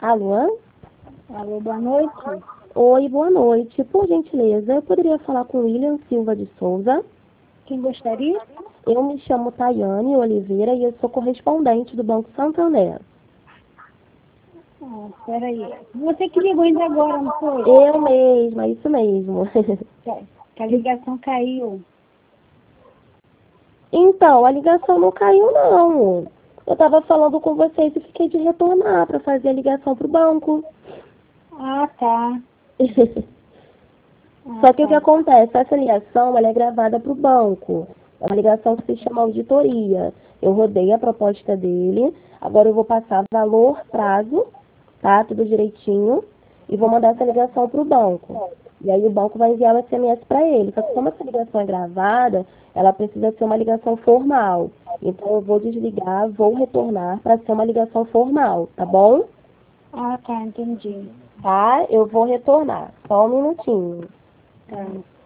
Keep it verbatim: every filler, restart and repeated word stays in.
Alô? Alô, boa noite. Oi, boa noite. Por gentileza, eu poderia falar com William Silva de Souza? Quem gostaria? Eu me chamo Tayane Oliveira e eu sou correspondente do Banco Santander. Ah, peraí. Você que ligou ainda agora, não foi? Eu mesma, isso mesmo. Que que a ligação caiu. Então, a ligação não caiu, não. Eu estava falando com vocês e fiquei de retornar para fazer a ligação para o banco. Ah, tá. Ah, Só que o que tá. acontece? Essa ligação ela é gravada para o banco. É uma ligação que se chama auditoria. Eu rodei a proposta dele, agora eu vou passar valor, prazo, tá? Tudo direitinho. E vou mandar essa ligação para o banco. E aí o banco vai enviar um S M S para ele. Só que como essa ligação é gravada, ela precisa ser uma ligação formal. Então eu vou desligar, vou retornar para ser uma ligação formal, tá bom? Ah, tá, entendi. Tá? Eu vou retornar. Só um minutinho. Tá.